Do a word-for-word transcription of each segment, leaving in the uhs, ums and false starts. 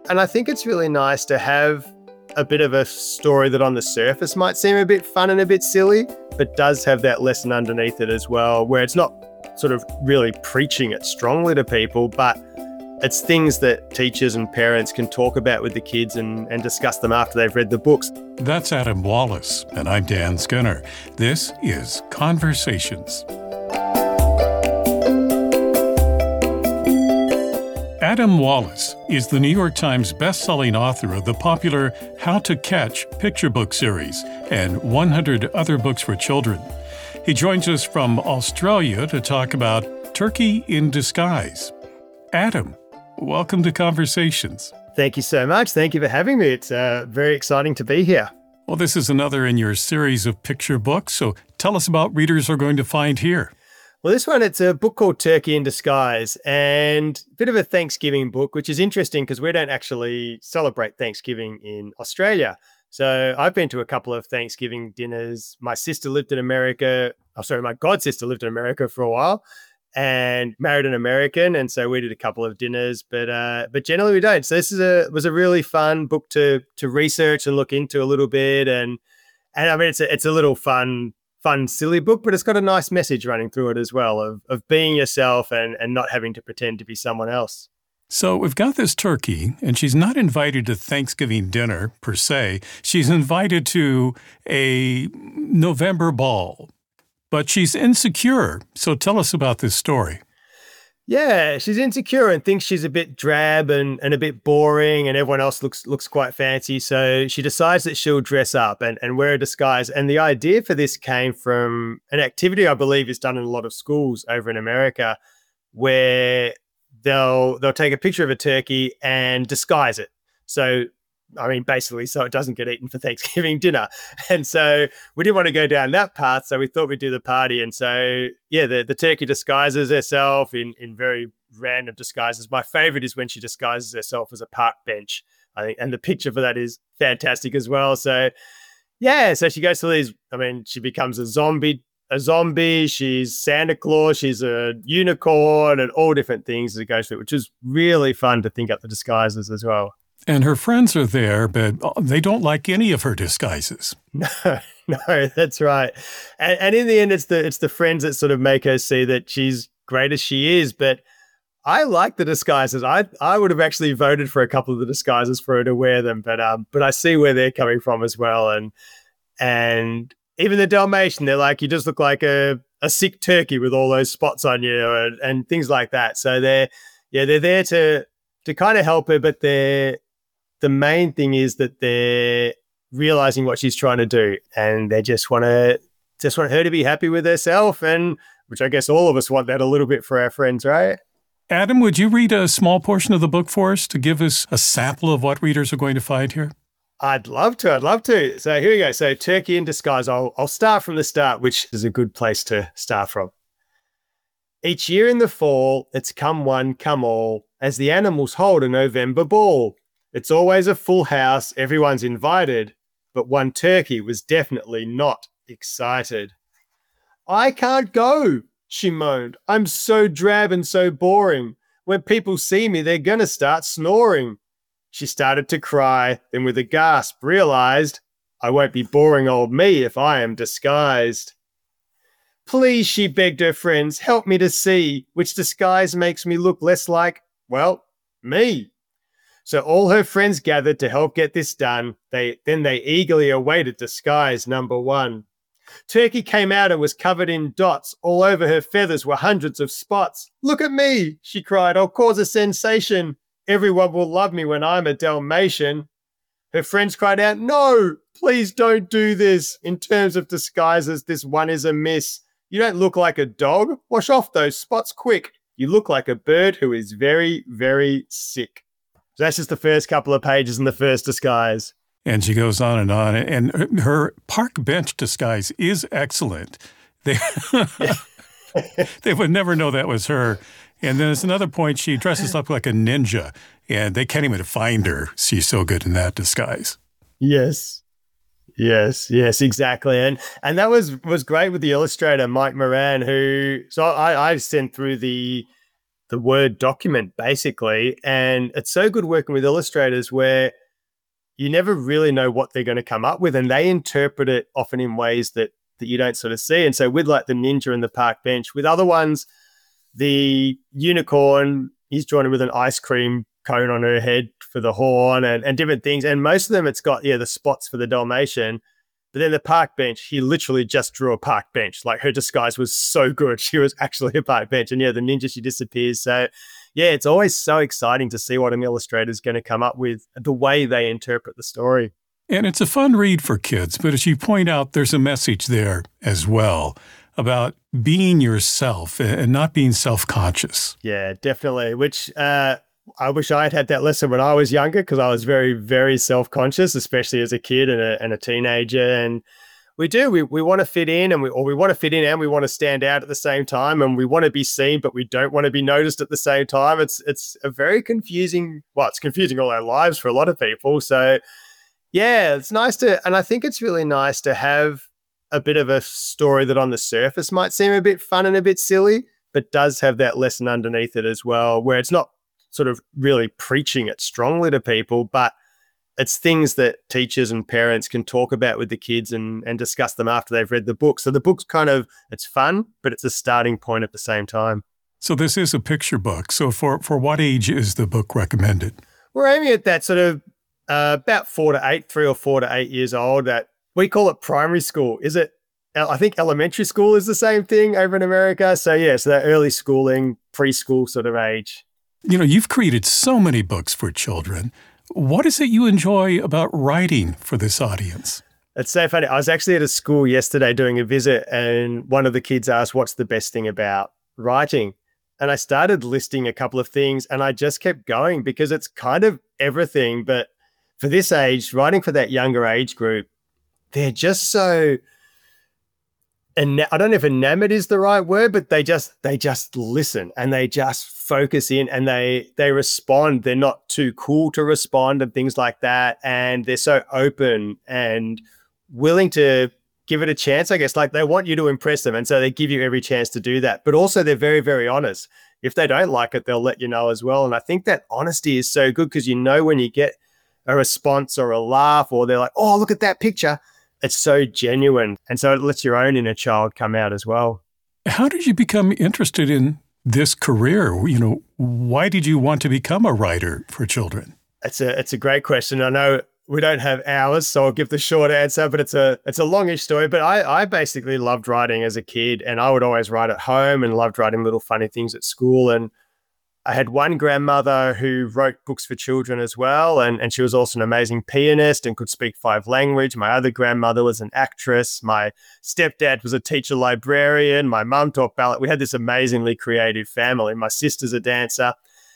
And I think it's really nice to have a bit of a story that on the surface might seem a bit fun and a bit silly, but does have that lesson underneath it as well, where it's not sort of really preaching it strongly to people, but it's things that teachers and parents can talk about with the kids and, and discuss them after they've read the books. That's Adam Wallace, and I'm Dan Skinner. This is Conversations. Adam Wallace is the New York Times best-selling author of the popular How to Catch picture book series and one hundred other books for children. He joins us from Australia to talk about Turkey in Disguise. Adam, welcome to Conversations. Thank you so much. Thank you for having me. It's uh, very exciting to be here. Well, this is another in your series of picture books, so tell us about readers are going to find here. Well, this one, it's a book called Turkey in Disguise, and a bit of a Thanksgiving book, which is interesting because we don't actually celebrate Thanksgiving in Australia. So I've been to a couple of Thanksgiving dinners. My sister lived in America. Oh, sorry, my god sister lived in America for a while and married an American. And so we did a couple of dinners, but uh, but generally we don't. So this is a was a really fun book to to research and look into a little bit. And and I mean, it's a, it's a little fun fun, silly book, but it's got a nice message running through it as well of, of being yourself and, and not having to pretend to be someone else. So we've got this turkey, and she's not invited to Thanksgiving dinner, per se. She's invited to a November ball, but she's insecure. So tell us about this story. Yeah, she's insecure and thinks she's a bit drab and, and a bit boring, and everyone else looks looks quite fancy. So she decides that she'll dress up and, and wear a disguise. And the idea for this came from an activity I believe is done in a lot of schools over in America, where they'll they'll take a picture of a turkey and disguise it. So I mean, basically, so it doesn't get eaten for Thanksgiving dinner. And so we didn't want to go down that path. So we thought we'd do the party. And so, yeah, the, the turkey disguises herself in, in very random disguises. My favorite is when she disguises herself as a park bench, I think. And the picture for that is fantastic as well. So, yeah, so she goes to these, I mean, she becomes a zombie, a zombie. She's Santa Claus. She's a unicorn and all different things that it goes through, which is really fun to think up the disguises as well. And her friends are there, but they don't like any of her disguises. No, no, that's right. And, and in the end, it's the it's the friends that sort of make her see that she's great as she is. But I like the disguises. I I would have actually voted for a couple of the disguises for her to wear them. But um, but I see where they're coming from as well. And and even the Dalmatian, they're like, you just look like a, a sick turkey with all those spots on you and, and things like that. So they're yeah, they're there to to kind of help her, but they're the main thing is that they're realizing what she's trying to do, and they just want to just want her to be happy with herself, and which I guess all of us want that a little bit for our friends, right? Adam, would you read a small portion of the book for us to give us a sample of what readers are going to find here? I'd love to. I'd love to. So here we go. So Turkey in Disguise. I'll I'll start from the start, which is a good place to start from. Each year in the fall, it's come one, come all, as the animals hold a November ball. It's always a full house, everyone's invited, but one turkey was definitely not excited. I can't go, she moaned. I'm so drab and so boring. When people see me, they're going to start snoring. She started to cry, then with a gasp realized, I won't be boring old me if I am disguised. Please, she begged her friends, help me to see which disguise makes me look less like, well, me. So all her friends gathered to help get this done. They then they eagerly awaited disguise number one. Turkey came out and was covered in dots. All over her feathers were hundreds of spots. Look at me, she cried. I'll cause a sensation. Everyone will love me when I'm a Dalmatian. Her friends cried out, no, please don't do this. In terms of disguises, this one is a miss. You don't look like a dog. Wash off those spots quick. You look like a bird who is very, very sick. So that's just the first couple of pages in the first disguise. And she goes on and on. And her park bench disguise is excellent. They, they would never know that was her. And then there's another point, she dresses up like a ninja, and they can't even find her. She's so good in that disguise. Yes. Yes, yes, exactly. And and that was was great with the illustrator, Mike Moran, who, so I, I sent through the the Word document, basically. And it's so good working with illustrators where you never really know what they're going to come up with, and they interpret it often in ways that that you don't sort of see. And so with like the ninja and the park bench, with other ones, the unicorn, he's drawn it with an ice cream cone on her head for the horn and, and different things. And most of them, it's got, yeah, the spots for the Dalmatian. But then the park bench, he literally just drew a park bench. Like her disguise was so good. She was actually a park bench. And yeah, the ninja, she disappears. So yeah, it's always so exciting to see what an illustrator is going to come up with, the way they interpret the story. And it's a fun read for kids, but as you point out, there's a message there as well about being yourself and not being self-conscious. Yeah, definitely, which uh, I wish I had had that lesson when I was younger, because I was very, very self-conscious, especially as a kid and a, and a teenager. And we do, we, we want to fit in, and we, or we want to fit in and we want to stand out at the same time, and we want to be seen, but we don't want to be noticed at the same time. It's, it's a very confusing, well, it's confusing all our lives for a lot of people. So yeah, it's nice to, and I think it's really nice to have a bit of a story that on the surface might seem a bit fun and a bit silly, but does have that lesson underneath it as well, where it's not sort of really preaching it strongly to people, but it's things that teachers and parents can talk about with the kids and, and discuss them after they've read the book. So the book's kind of, it's fun, but it's a starting point at the same time. So this is a picture book. So for, for what age is the book recommended? We're aiming at that sort of uh, about four to eight, three or four to eight years old. That we call it primary school. Is it? I think elementary school is the same thing over in America. So yeah, so that early schooling, preschool sort of age. You know, you've created so many books for children. What is it you enjoy about writing for this audience? It's so funny. I was actually at a school yesterday doing a visit, and one of the kids asked, what's the best thing about writing? And I started listing a couple of things, and I just kept going because it's kind of everything. But for this age, writing for that younger age group, they're just so, and I don't know if enamored is the right word, but they just, they just listen and they just focus in and they, they respond. They're not too cool to respond and things like that. And they're so open and willing to give it a chance, I guess. Like they want you to impress them. And so they give you every chance to do that. But also they're very, very honest. If they don't like it, they'll let you know as well. And I think that honesty is so good because you know when you get a response or a laugh or they're like, oh, look at that picture. It's so genuine. And so it lets your own inner child come out as well. How did you become interested in this career? You know, why did you want to become a writer for children? It's a it's a great question. I know we don't have hours, so I'll give the short answer, but it's a it's a longish story. But I, I basically loved writing as a kid, and I would always write at home and loved writing little funny things at school. And I had one grandmother who wrote books for children as well, and, and she was also an amazing pianist and could speak five languages. My other grandmother was an actress. My stepdad was a teacher librarian. My mum taught ballet. We had this amazingly creative family. My sister's a dancer.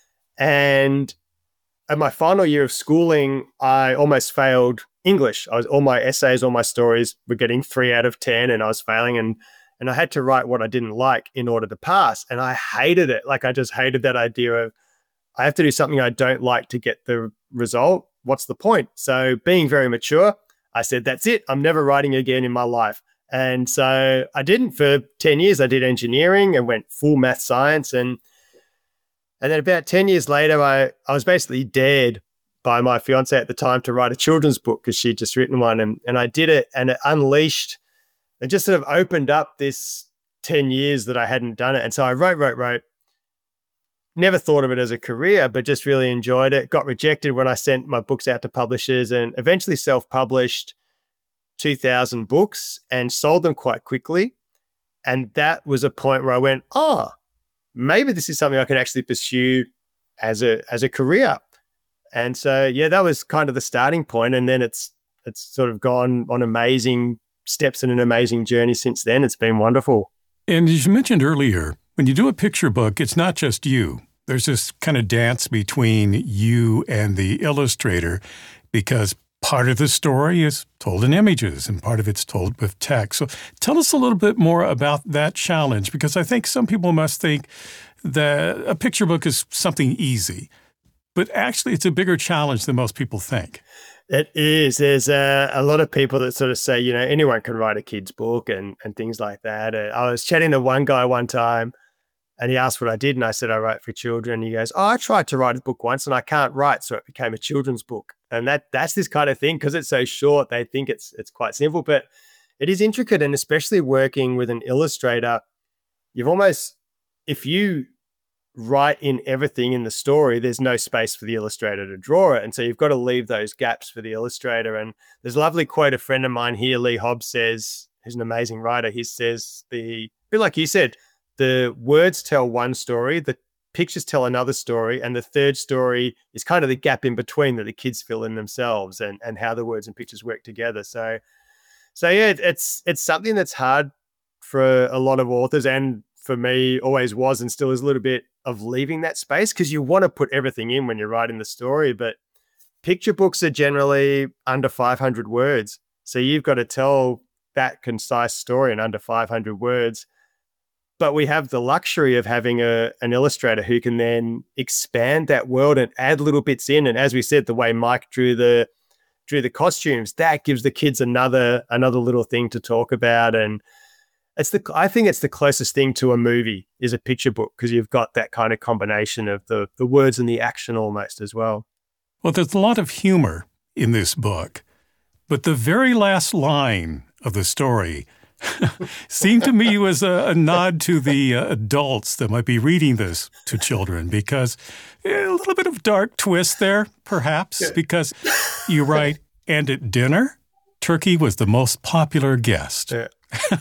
And at my final year of schooling, I almost failed English. I was all my essays, all my stories were getting three out of ten, and I was failing. And And I had to write what I didn't like in order to pass. And I hated it. Like I just hated that idea of I have to do something I don't like to get the result. What's the point? So being very mature, I said, that's it. I'm never writing again in my life. And so I didn't for ten years. I did engineering and went full math science. And and then about ten years later, I, I was basically dared by my fiance at the time to write a children's book because she'd just written one. And, and I did it, and it unleashed it just sort of opened up this ten years that I hadn't done it. And so I wrote, wrote, wrote, never thought of it as a career, but just really enjoyed it. Got rejected when I sent my books out to publishers and eventually self-published two thousand books and sold them quite quickly. And that was a point where I went, oh, maybe this is something I can actually pursue as a, as a career. And so, yeah, that was kind of the starting point. And then it's, it's sort of gone on amazing steps in an amazing journey since then. It's been wonderful. And as you mentioned earlier, when you do a picture book, it's not just you. There's this kind of dance between you and the illustrator because part of the story is told in images and part of it's told with text. So tell us a little bit more about that challenge, because I think some people must think that a picture book is something easy, but actually it's a bigger challenge than most people think. It is. There's uh, a lot of people that sort of say, you know, anyone can write a kid's book and, and things like that. Uh, I was chatting to one guy one time, And he asked what I did, and I said, I write for children. And he goes, oh, I tried to write a book once and I can't write, so it became a children's book. And that that's this kind of thing, because it's so short, they think it's it's quite simple, but it is intricate. And especially working with an illustrator, you've almost, if you write in everything in the story, there's no space for the illustrator to draw it. And so you've got to leave those gaps for the illustrator. And there's a lovely quote a friend of mine here, Lee Hobbs, says, who's an amazing writer. He says, the, a bit like you said, the words tell one story, the pictures tell another story, and the third story is kind of the gap in between that the kids fill in themselves, and, and how the words and pictures work together. So, so yeah, it's it's something that's hard for a lot of authors, and for me always was and still is, a little bit of leaving that space, because you want to put everything in when you're writing the story. But picture books are generally under five hundred words. So you've got to tell that concise story in under five hundred words. But we have the luxury of having a an illustrator who can then expand that world and add little bits in. And as we said, the way Mike drew the drew the costumes, that gives the kids another another little thing to talk about. And it's the I think it's the closest thing to a movie is a picture book, because you've got that kind of combination of the the words and the action almost as well. Well, there's a lot of humor in this book, but the very last line of the story seemed to me was a, a nod to the uh, adults that might be reading this to children, because eh, a little bit of dark twist there, perhaps, yeah. Because you write, and at dinner, turkey was the most popular guest. Yeah.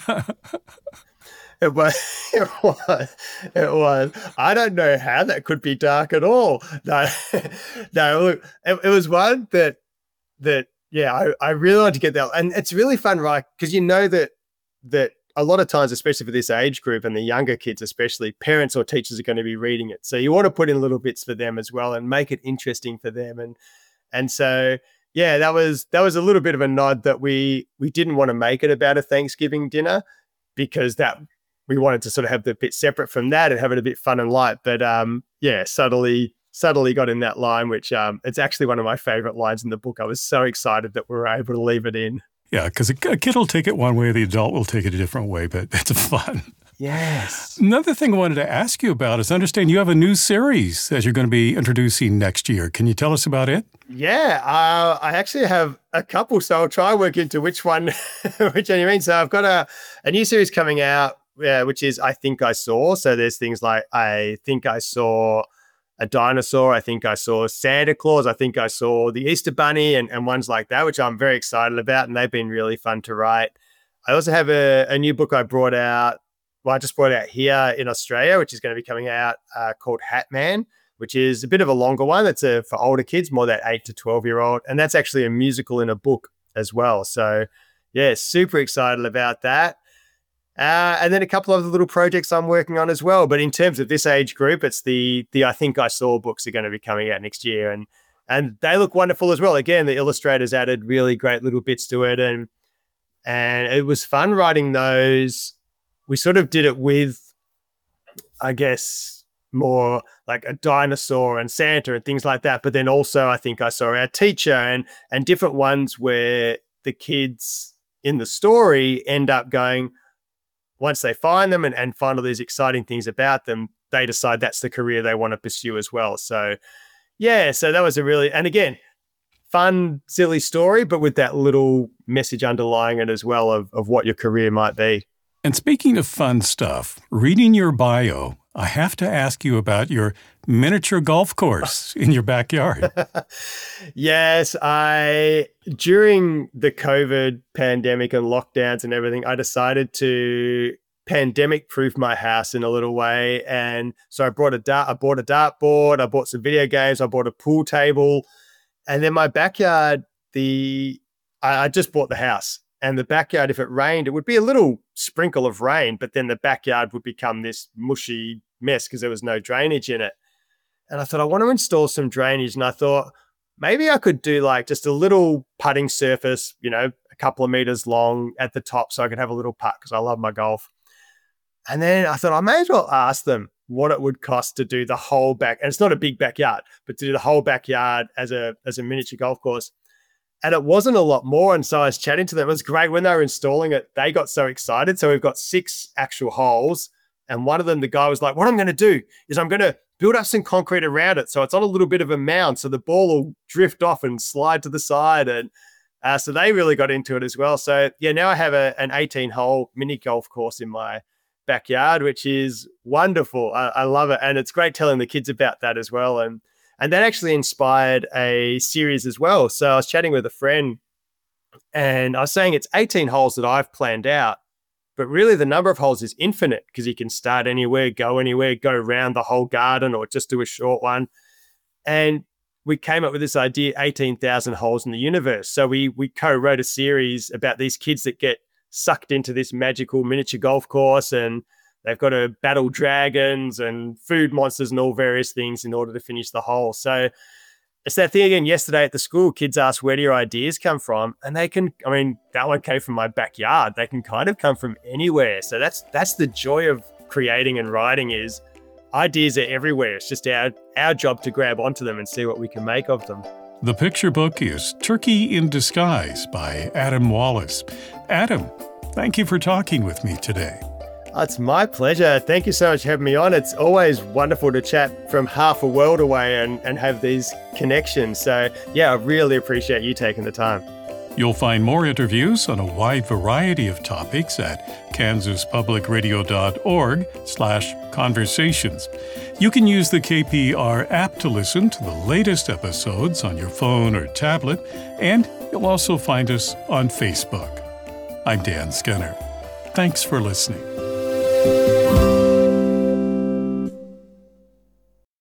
It was, it was, it was. I don't know how that could be dark at all. No, no, look, it, it was one that, that, yeah, I, I really wanted to get that. And it's really fun, right? Because you know that, that a lot of times, especially for this age group and the younger kids, especially, parents or teachers are going to be reading it. So you want to put in little bits for them as well and make it interesting for them. And, and so, yeah, that was, that was a little bit of a nod that we, we didn't want to make it about a Thanksgiving dinner, because that we wanted to sort of have the bit separate from that and have it a bit fun and light. But um, yeah, subtly, subtly got in that line, which um, it's actually one of my favorite lines in the book. I was so excited that we were able to leave it in. Yeah, because a, a kid will take it one way, the adult will take it a different way, but it's fun. Yes. Another thing I wanted to ask you about is, I understand you have a new series that you're going to be introducing next year. Can you tell us about it? Yeah, uh, I actually have a couple, so I'll try and work into which one, which one you mean. So I've got a, a new series coming out, uh, which is I Think I Saw. So there's things like I Think I Saw a Dinosaur, I Think I Saw Santa Claus, I Think I Saw the Easter Bunny, and, and ones like that, which I'm very excited about, and they've been really fun to write. I also have a, a new book I brought out, well, I just brought out here in Australia, which is going to be coming out uh, called Hat Man, which is a bit of a longer one. That's a, for older kids, more that eight to twelve year old. And that's actually a musical in a book as well. So yeah, super excited about that. Uh, and then a couple of other little projects I'm working on as well. But in terms of this age group, it's the the I Think I Saw books are going to be coming out next year. And and they look wonderful as well. Again, the illustrators added really great little bits to it. And, and it was fun writing those. We sort of did it with, I guess, more like a dinosaur and Santa and things like that. But then also I Think I Saw our teacher, and and different ones where the kids in the story end up going, once they find them and, and find all these exciting things about them, they decide that's the career they want to pursue as well. So yeah, so that was a really, and again, fun, silly story, but with that little message underlying it as well of, of what your career might be. And speaking of fun stuff, reading your bio, I have to ask you about your miniature golf course in your backyard. Yes, I, during the COVID pandemic and lockdowns and everything, I decided to pandemic-proof my house in a little way. And so I brought a dart, I bought a dartboard, I bought some video games, I bought a pool table. And then my backyard, the I, I just bought the house. And the backyard, if it rained, it would be a little sprinkle of rain, but then the backyard would become this mushy mess because there was no drainage in it. And I thought, I want to install some drainage. And I thought, maybe I could do like just a little putting surface, you know, a couple of meters long at the top so I could have a little putt because I love my golf. And then I thought, I may as well ask them what it would cost to do the whole back. And it's not a big backyard, but to do the whole backyard as a as a miniature golf course. And it wasn't a lot more. And so I was chatting to them. It was great. When they were installing it, they got so excited. So we've got six actual holes And one of them, the guy was like, what I'm going to do is I'm going to build up some concrete around it. So it's on a little bit of a mound. So the ball will drift off and slide to the side. And uh, so they really got into it as well. So yeah, now I have a, an eighteen hole mini golf course in my backyard, which is wonderful. I, I love it. And it's great telling the kids about that as well. And, and that actually inspired a series as well. So I was chatting with a friend and I was saying it's eighteen holes that I've planned out. But really, the number of holes is infinite because you can start anywhere, go anywhere, go around the whole garden or just do a short one. And we came up with this idea, eighteen thousand holes in the universe. So we we co-wrote a series about these kids that get sucked into this magical miniature golf course and they've got to battle dragons and food monsters and all various things in order to finish the hole. So it's that thing again yesterday at the school, kids asked, where do your ideas come from? And they can, I mean, that one came from my backyard. They can kind of come from anywhere. So that's that's the joy of creating and writing is ideas are everywhere. It's just our, our job to grab onto them and see what we can make of them. The picture book is Turkey in Disguise by Adam Wallace. Adam, thank you for talking with me today. It's my pleasure. Thank you so much for having me on. It's always wonderful to chat from half a world away and, and have these connections. So, yeah, I really appreciate you taking the time. You'll find more interviews on a wide variety of topics at kansaspublicradio.org slash conversations. You can use the K P R app to listen to the latest episodes on your phone or tablet, and you'll also find us on Facebook. I'm Dan Skinner. Thanks for listening.